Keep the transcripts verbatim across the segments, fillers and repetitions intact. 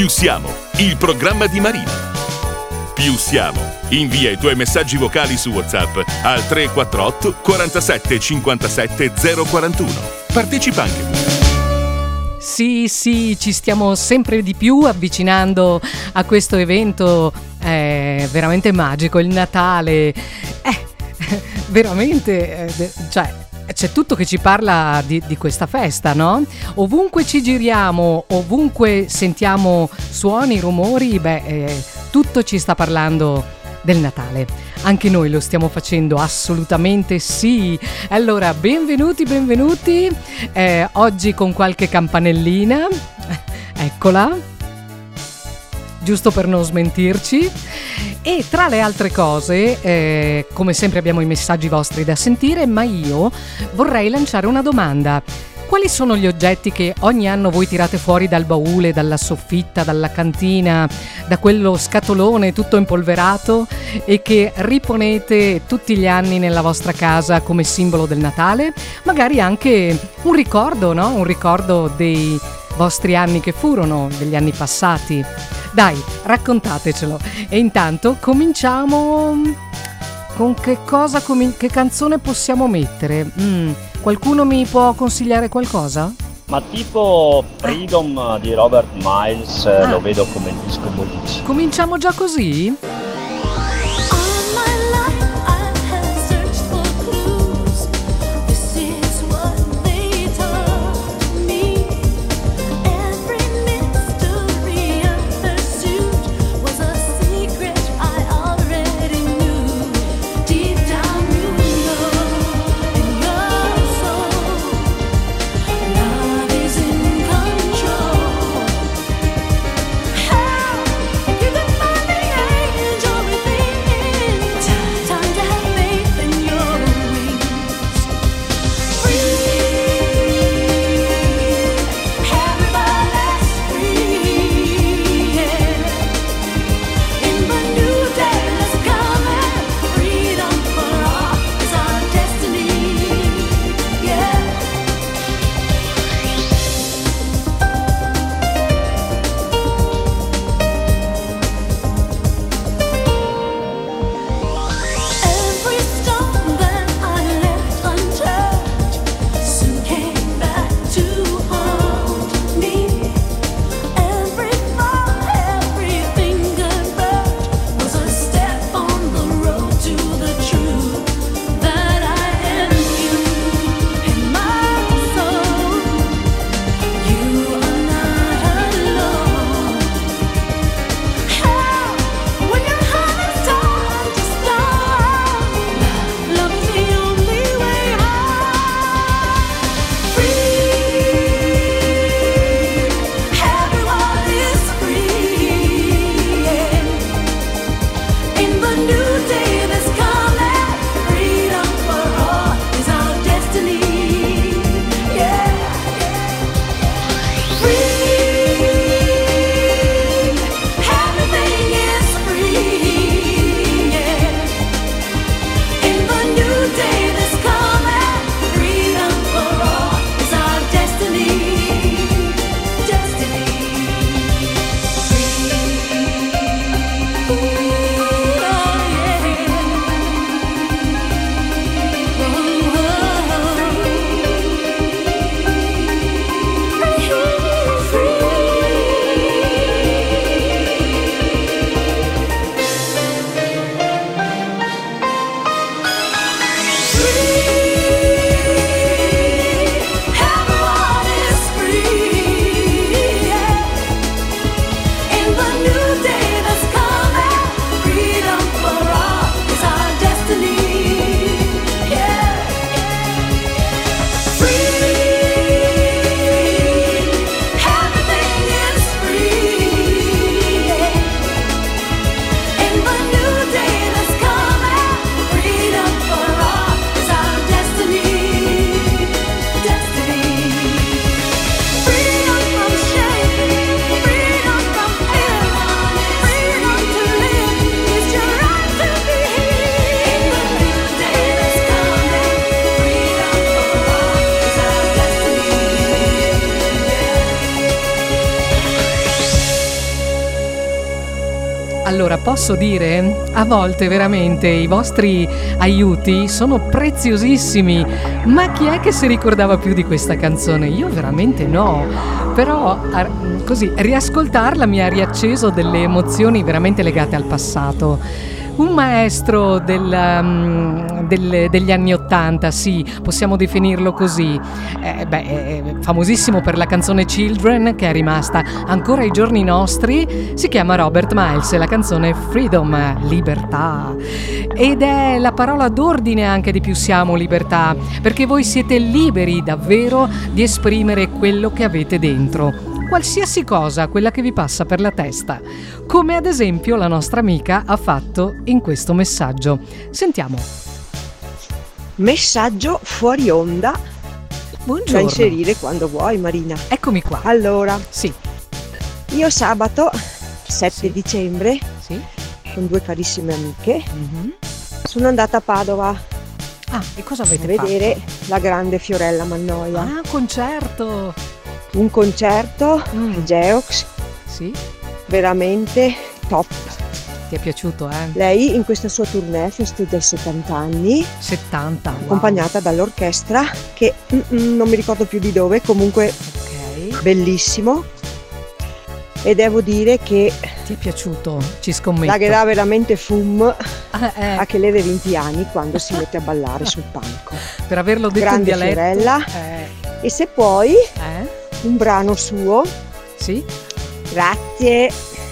Più siamo, il programma di Marina. Più siamo, invia i tuoi messaggi vocali su WhatsApp al tre quattro otto quarantasette cinquantasette zero quarantuno. Partecipa anche tu. Sì, sì, ci stiamo sempre di più avvicinando a questo evento eh, veramente magico, il Natale. Eh, veramente, eh, cioè, c'è tutto che ci parla di, di questa festa, no? Ovunque ci giriamo, ovunque sentiamo suoni, rumori, beh, eh, tutto ci sta parlando del Natale. Anche noi lo stiamo facendo, assolutamente sì. Allora, benvenuti, benvenuti. Eh, oggi con qualche campanellina, eccola, giusto per non smentirci. E tra le altre cose, eh, come sempre abbiamo i messaggi vostri da sentire, ma io vorrei lanciare una domanda. Quali sono gli oggetti che ogni anno voi tirate fuori dal baule, dalla soffitta, dalla cantina, da quello scatolone tutto impolverato e che riponete tutti gli anni nella vostra casa come simbolo del Natale? Magari anche un ricordo, no? Un ricordo dei vostri anni che furono, degli anni passati. Dai, raccontatecelo. E intanto cominciamo... Con che cosa, com- che canzone possiamo mettere? Mm, qualcuno mi può consigliare qualcosa? Ma tipo Freedom di Robert Miles, ah. Lo vedo come il disco buonissimo. Cominciamo già così? Allora, posso dire, a volte veramente i vostri aiuti sono preziosissimi, ma chi è che si ricordava più di questa canzone? Io veramente no, però a- così riascoltarla mi ha riacceso delle emozioni veramente legate al passato. Un maestro del, um, del- degli anni Ottanta, sì, possiamo definirlo così. Eh, beh, è famosissimo per la canzone Children, che è rimasta ancora ai giorni nostri. Si chiama Robert Miles e la canzone Freedom, libertà. Ed è la parola d'ordine anche di Più Siamo Libertà, perché voi siete liberi davvero di esprimere quello che avete dentro. Qualsiasi cosa, quella che vi passa per la testa, come ad esempio la nostra amica ha fatto in questo messaggio. Sentiamo. Messaggio fuori onda Buongiorno. da inserire quando vuoi, Marina. Eccomi qua. Allora, Sì, io sabato sette Sì. dicembre sì. con due carissime amiche Mhm. sono andata a Padova Ah, e cosa a avete vedere la grande Fiorella fatto? Mannoia. Ah, concerto. Un concerto Mm. Geox Sì, veramente top. ti è piaciuto, eh? Lei in questa sua tournée festeggia i settanta anni, settanta, wow. accompagnata dall'orchestra che mm, mm, non mi ricordo più di dove, comunque Ok, bellissimo. E devo dire che ti è piaciuto, ci scommetto. la che dà veramente fum Ah, eh, a che le deve venti anni quando si mette a ballare sul palco. per averlo detto grande in dialetto. Fiorella. Eh, E se poi eh? un brano suo, Sì? grazie.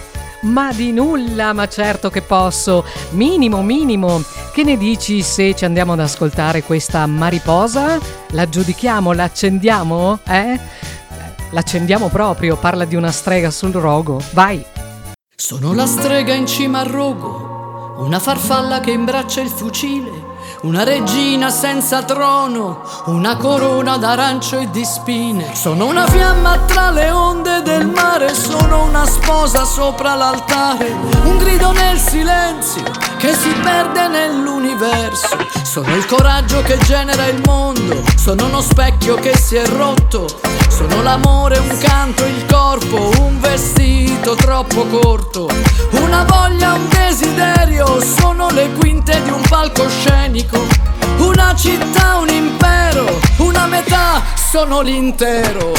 Ma di nulla, ma certo che posso. Minimo, minimo. Che ne dici se ci andiamo ad ascoltare questa mariposa? La giudichiamo, la accendiamo? Eh? L'accendiamo proprio, parla di una strega sul rogo. Vai! Sono la strega in cima al rogo, una farfalla che imbraccia il fucile, una regina senza trono, una corona d'arancio e di spine. Sono una fiamma tra le onde del mare, sono una sposa sopra l'altare, un grido nel silenzio che si perde nell'universo. Sono il coraggio che genera il mondo, sono uno specchio che si è rotto, sono l'amore, un canto, il corpo, un vestito troppo corto, una voglia, un desiderio, sono le quinte di un palcoscenico, una città, un impero, una metà, sono l'intero.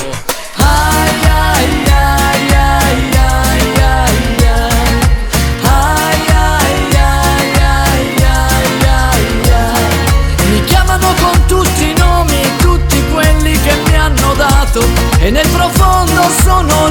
Ai ai ai ai ai ai ai. Ai ai ai ai ai ai ai. Mi chiamano con tutti i nomi, tutti quelli che mi hanno dato, e nel profondo sono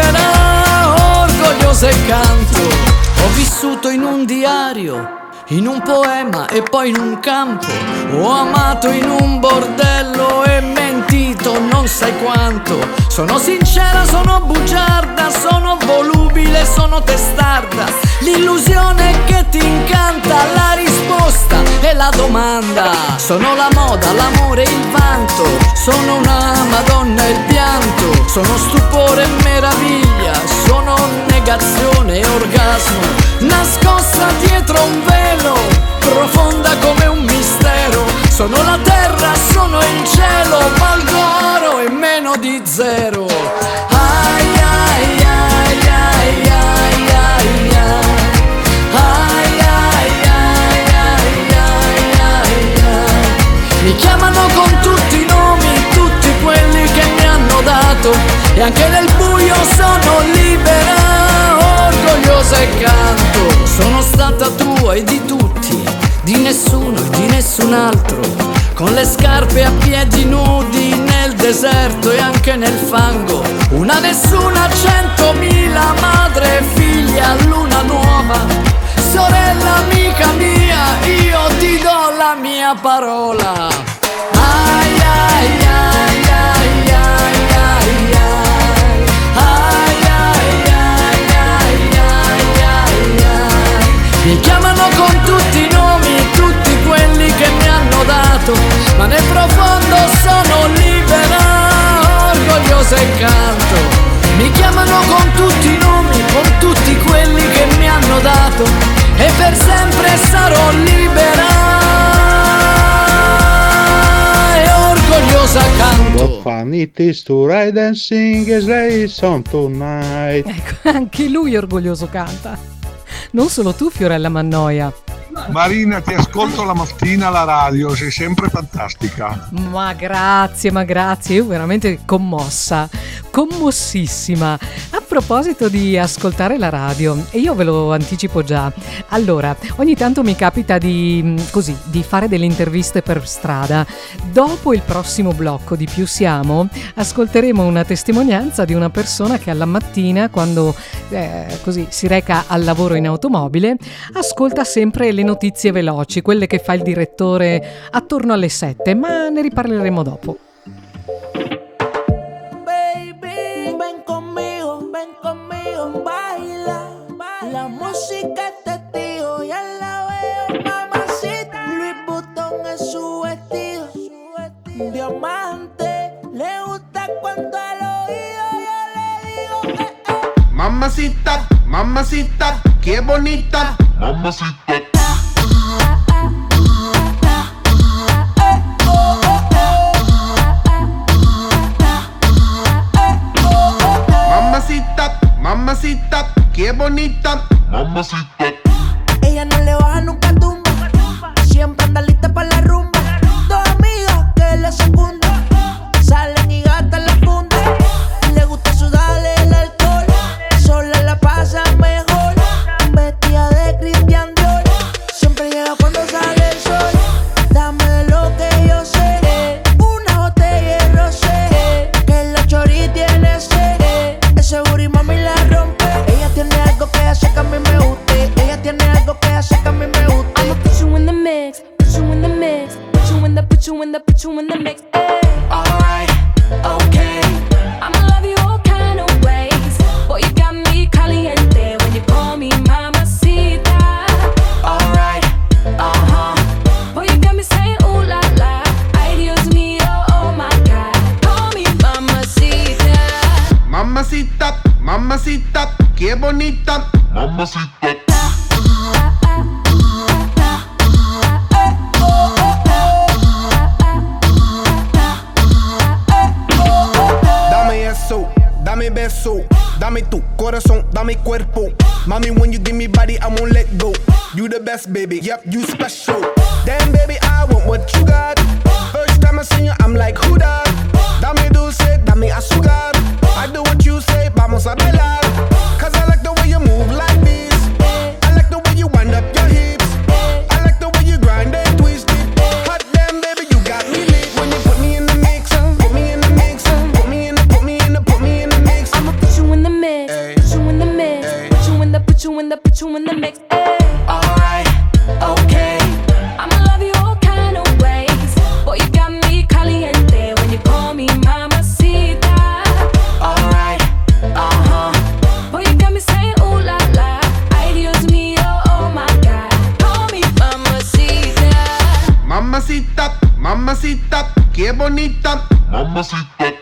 libera, orgogliosa e canto. Ho vissuto in un diario, in un poema e poi in un campo, ho amato in un bordello e mentito non sai quanto. Sono sincera, sono bugiarda, sono volubile, sono testarda, l'illusione che ti incanta, la risposta e la domanda. Sono la moda, l'amore, il vanto, sono una madonna e il pianto, sono stupore e meraviglia, sono negazione e orgasmo, nascosta dietro un velo, profonda come un mistero. Sono la terra, sono il cielo, valgo oro e meno di zero. Ai ai ai ai ai ai ai. Ai ai ai ai ai ai ai. Mi chiamano con tutti i nomi, tutti quelli che mi hanno dato, e anche nel buio sono libera, orgogliosa e canto. Sono stata tua e di tutti, di nessuno e di nessun altro, con le scarpe a piedi nudi nel deserto e anche nel fango. Una nessuna, centomila, madre e figlia, luna nuova, sorella amica mia, io ti do la mia parola. Ai ai ai ai ai ai ai. Ai ai ai ai ai ai ai. Mi chiamano con tutti i nomi, tutti quelli che mi hanno dato, ma nel profondo sono libera, orgogliosa e canto. Mi chiamano con tutti i nomi, con tutti quelli che mi hanno dato, e per sempre sarò libera e orgogliosa canto. What fun it is to ride and sing a sleigh song tonight. Ecco, anche lui orgoglioso canta. non solo tu, Fiorella Mannoia. Marina, ti ascolto la mattina alla radio, sei sempre fantastica. Ma grazie, ma grazie, io veramente commossa, commossissima. A proposito di ascoltare la radio, e io ve lo anticipo già, allora, ogni tanto mi capita di, così, di fare delle interviste per strada. Dopo il prossimo blocco di Più Siamo, ascolteremo una testimonianza di una persona che alla mattina, quando eh, così si reca al lavoro in automobile, ascolta sempre le notizie veloci, quelle che fa il direttore attorno alle sette, ma ne riparleremo dopo. Baby, ven conmigo, ven conmigo, baila, baila. La música es testigo, ya la veo, mamacita. Louis Vuitton es su vestido, diamante. Le gusta cuando al oído yo le digo que eh. Mamacita, mamacita, qué bonita. Mamacita. Mamacita, mamacita, qué bonita. Mamacita. Ella no le baja nunca tumba, siempre anda lista para la rumba. Dos amigas que le secundan, salen y gastan la funda. Le gusta sudarle el alcohol, sola la pasa mejor. Vestida de Christian Dior, siempre llega cuando sale el sol. Dame de lo que yo sé, una botella de rosé, que la chori tiene sed. Ese booty mami la rompe. Ella tiene algo que hace que a mí me guste. Ella tiene algo que hace que a mí me guste. I'ma put you in the mix, put you in the mix, put you in the, put you in the, put you in the mix. Ay. Alright, okay. I'ma love you all kind of ways. Boy, you got me caliente when you call me mamacita. Alright, uh-huh. Boy, you got me saying ooh la la. Ay, Dios mío, oh my God. Call me mamacita. Mamacita, mamacita, qué bonita. Mamacita. Dame eso, dame beso, dame tu corazón, dame cuerpo. Mami, when you give me body, I won't let go. You the best, baby, yep, you special. Damn, baby, I want what you got. First time I seen you, I'm like, who that? Dame dulce, dame azúcar. I do what you say, vamos a bailar. Cause I like the way you move like this. I like the way you wind up your hips. I like the way you grind and twist it. Hot damn, baby, you got me lit. When you put me in the mix, put me in the mix, put me in the, put me in the, put me in the mix. I'ma put you in the mix, Ay. put you in the mix, Ay. put you in the, put you in the, put you in the mix. Ay. Alright, okay. I'ma love you all kind of ways. Boy, you got me caliente when you call me mamacita. Alright, uh-huh. Boy, you got me saying ooh la la. Ay, Dios mío, oh my God. Call me mamacita. Mamacita, mamacita, qué bonita. Mamacita.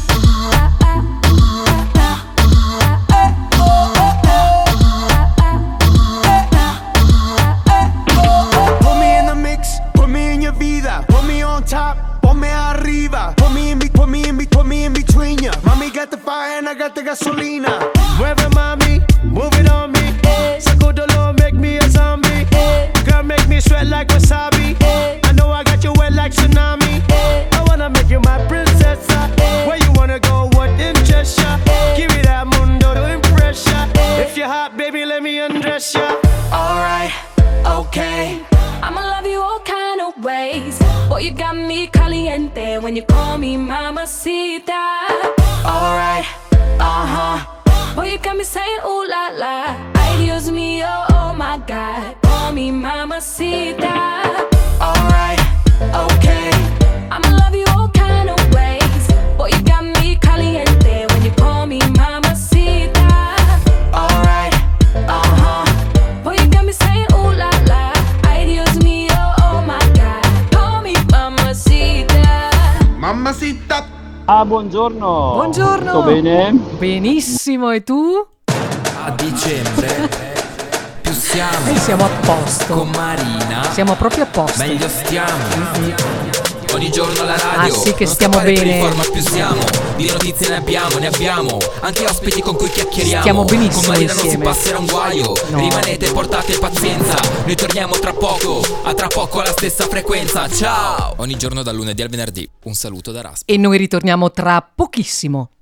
Put me in the mix, put me in your vida. Put me on top, ponme arriba. Put me in, be, put me in, be, put me in between ya. Mommy got the fire and I got the gasolina. Mueve mami, move it on me. Sacudolo, make me a zombie. Girl, make me sweat like wasabi. I know I got you wet like tsunami. I wanna make you my princess. Where you wanna go, what interests ya? Give me that mundo to impress ya. If you're hot, baby, let me undress ya. Alright, okay. I'ma love you all kind of ways. Boy, you got me caliente when you call me mamacita. Alright, uh-huh. Boy, you got me saying ooh la la. Ay, Dios mío, oh my God. Call me mamacita. Alright, okay. I'ma love you all kind of ways. Boy, you got me caliente when you call me mamacita. Alright, uh-huh. Boy, you got me saying ooh la la. Ay, Dios mío, oh my God. Call me mamacita. Mamacita. Ah, buongiorno. Buongiorno. Tutto bene? Benissimo, e tu? A dicembre più siamo Noi siamo a posto. con Marina, Siamo proprio a posto. meglio stiamo. ogni giorno alla radio. Ah sì che non stiamo scappare per bene. il format, più siamo. Di notizie ne abbiamo, ne abbiamo. Anche ospiti con cui chiacchieriamo. Stiamo benissimo con Marina insieme. non si passerà un guaio. No. Rimanete, portate pazienza. Noi torniamo tra poco, a tra poco alla stessa frequenza. Ciao. Ogni giorno dal lunedì al venerdì. Un saluto da Rasp. E noi ritorniamo tra pochissimo.